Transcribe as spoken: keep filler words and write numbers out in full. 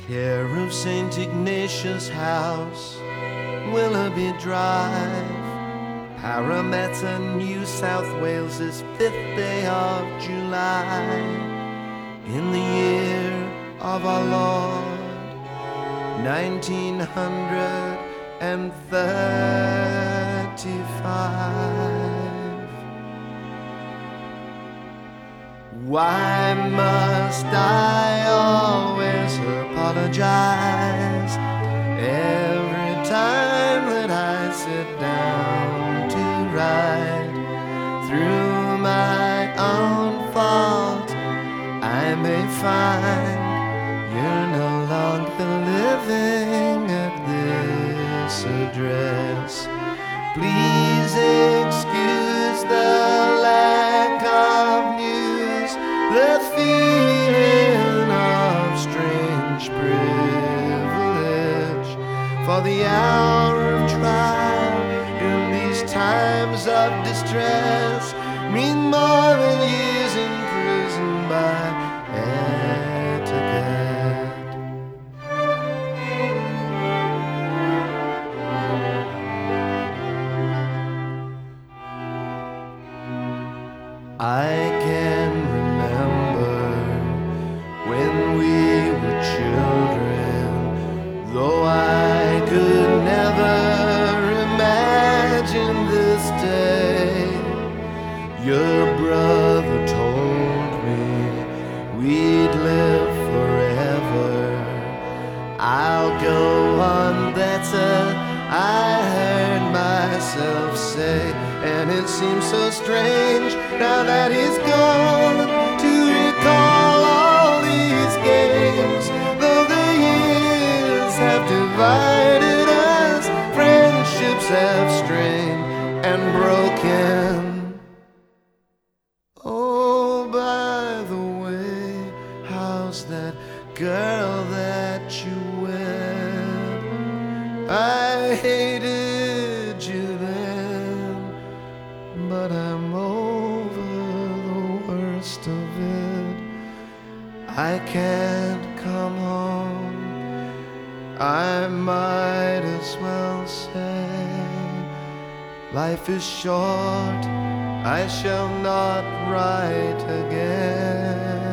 care of Saint Ignatius House, Willoughby Drive, Parramatta, New South Wales, this fifth day of July, in the year of our Lord, nineteen thirty-five. Why must I always apologize every time that I sit down to write? Through my own fault, I may find you're no longer living at this address. Please excuse the lack of news, the feeling of strange privilege, for the hour of trial in these times of distress mean more than years in prison by etiquette. I can remember when we were children, though I could never imagine this day. Your brother told me we'd live forever. I'll go on better, I heard myself say, and it seems so strange now that he's gone to recall all these games. Though the years have divided us, friendships have strained and broken. Oh, by the way, how's that girl that you wed? I hated you then, but I'm over the worst of it. I can't come home, I might as well say, life is short, I shall not write again.